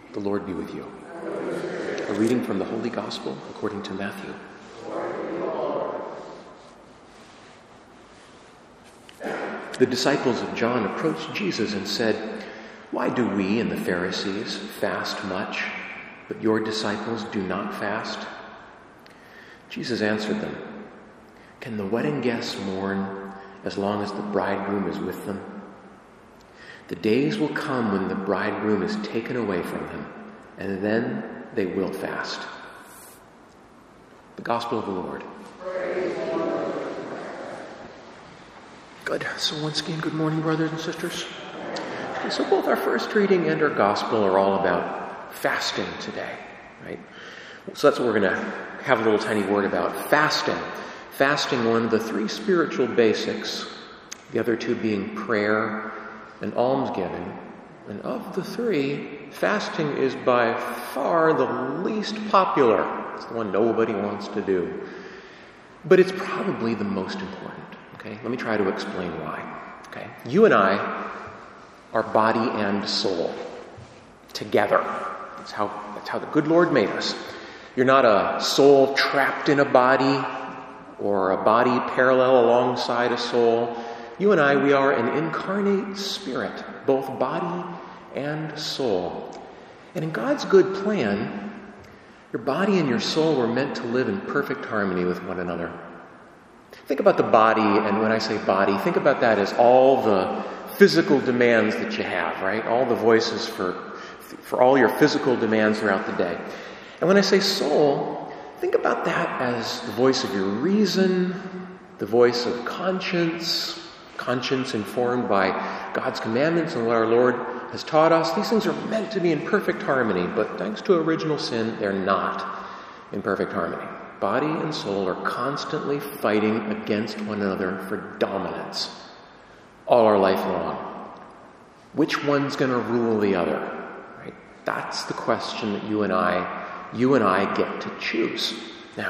The Lord be with you. A reading from the Holy Gospel according to Matthew. The disciples of John approached Jesus and said, "Why do we and the Pharisees fast much, but your disciples do not fast?" Jesus answered them, "Can the wedding guests mourn as long as the bridegroom is with them? The days will come when the bridegroom is taken away from them, and then they will fast." The Gospel of the Lord. Good. So once again, good morning, brothers and sisters. Okay, so both our first reading and our Gospel are all about fasting today, right? So that's what we're going to have a little tiny word about, fasting. Fasting, one of the three spiritual basics, the other two being prayer and almsgiving. And of the three, fasting is by far the least popular. It's the one nobody wants to do. But it's probably the most important. Okay, let me try to explain why. Okay, you and I are body and soul together. That's how the good Lord made us. You're not a soul trapped in a body or a body parallel alongside a soul. You and I, we are an incarnate spirit, both body and soul. And in God's good plan, your body and your soul were meant to live in perfect harmony with one another. Think about the body, and when I say body, think about that as all the physical demands that you have, right? All the voices for all your physical demands throughout the day. And when I say soul, think about that as the voice of your reason, the voice of conscience informed by God's commandments and what our Lord has taught us. These things are meant to be in perfect harmony, but thanks to original sin, they're not in perfect harmony. Body and soul are constantly fighting against one another for dominance all our life long. Which one's going to rule the other? Right? That's the question that you and I get to choose. Now,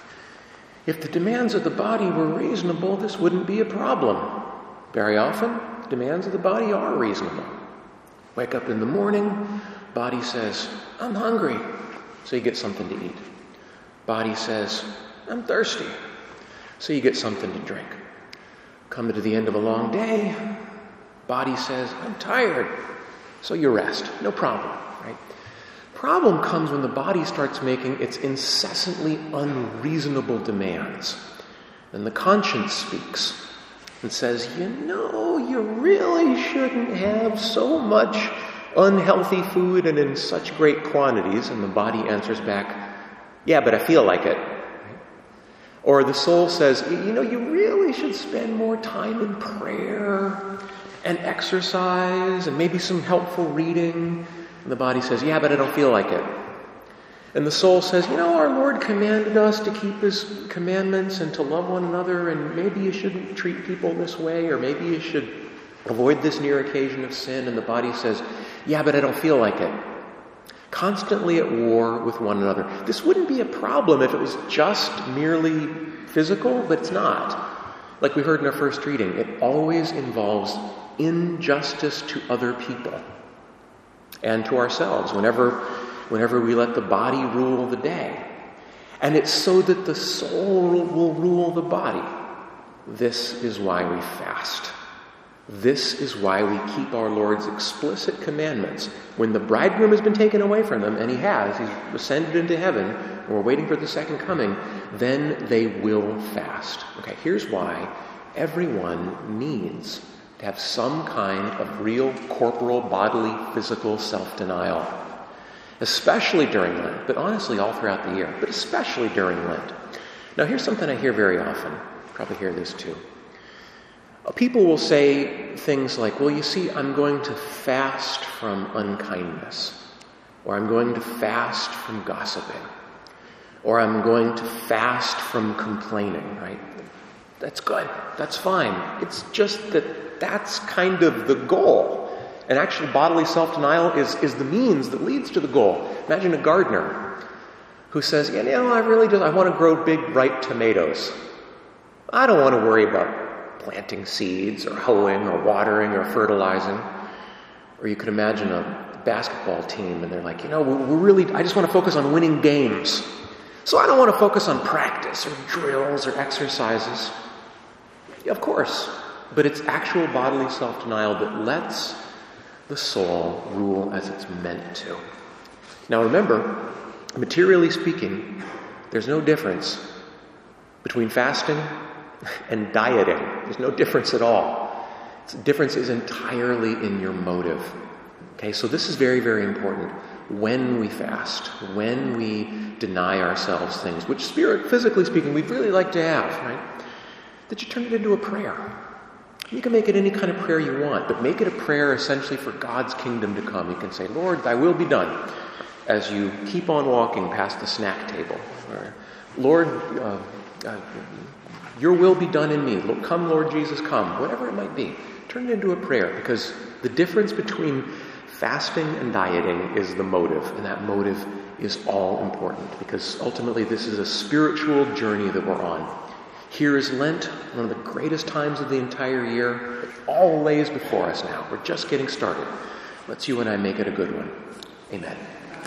if the demands of the body were reasonable, this wouldn't be a problem. Very often, the demands of the body are reasonable. Wake up in the morning, body says, "I'm hungry," so you get something to eat. Body says, "I'm thirsty," so you get something to drink. Come to the end of a long day, body says, "I'm tired," so you rest. No problem, right? Problem comes when the body starts making its incessantly unreasonable demands. And the conscience speaks and says, you really shouldn't have so much unhealthy food and in such great quantities. And the body answers back, "Yeah, but I feel like it." Or the soul says, you really should spend more time in prayer and exercise and maybe some helpful reading. And the body says, "Yeah, but I don't feel like it." And the soul says, our Lord commanded us to keep His commandments and to love one another, and maybe you shouldn't treat people this way, or maybe you should avoid this near occasion of sin. And the body says, "Yeah, but I don't feel like it." Constantly at war with one another. This wouldn't be a problem if it was just merely physical, but it's not. Like we heard in our first reading, it always involves injustice to other people and to ourselves whenever we let the body rule the day. And it's so that the soul will rule the body. This is why we fast. This is why we keep our Lord's explicit commandments. When the bridegroom has been taken away from them, and he's ascended into heaven, and we're waiting for the second coming, then they will fast. Okay, here's why everyone needs to have some kind of real corporal, bodily, physical self-denial. Especially during Lent, but honestly all throughout the year, but especially during Lent. Now here's something I hear very often. You probably hear this too. People will say things like, "Well, you see, I'm going to fast from unkindness," or "I'm going to fast from gossiping," or "I'm going to fast from complaining," right? That's good. That's fine. It's just that that's kind of the goal. And actually, bodily self-denial is the means that leads to the goal. Imagine a gardener who says, I want to grow big, ripe tomatoes. I don't want to worry about planting seeds or hoeing or watering or fertilizing. Or you could imagine a basketball team and they're like, I just want to focus on winning games. So I don't want to focus on practice or drills or exercises. Yeah, of course, but it's actual bodily self-denial that lets the soul rule as it's meant to. Now remember, materially speaking, there's no difference between fasting and dieting. There's no difference at all. The difference is entirely in your motive. Okay, so this is very, very important. When we fast, when we deny ourselves things, which physically speaking, we'd really like to have, right? That you turn it into a prayer. You can make it any kind of prayer you want, but make it a prayer essentially for God's kingdom to come. You can say, Lord, thy will be done, as you keep on walking past the snack table. Or, Lord, your will be done in me. Come, Lord Jesus, come. Whatever it might be. Turn it into a prayer, because the difference between fasting and dieting is the motive, and that motive is all important, because ultimately this is a spiritual journey that we're on. Here is Lent, one of the greatest times of the entire year. It all lays before us now. We're just getting started. Let's you and I make it a good one. Amen.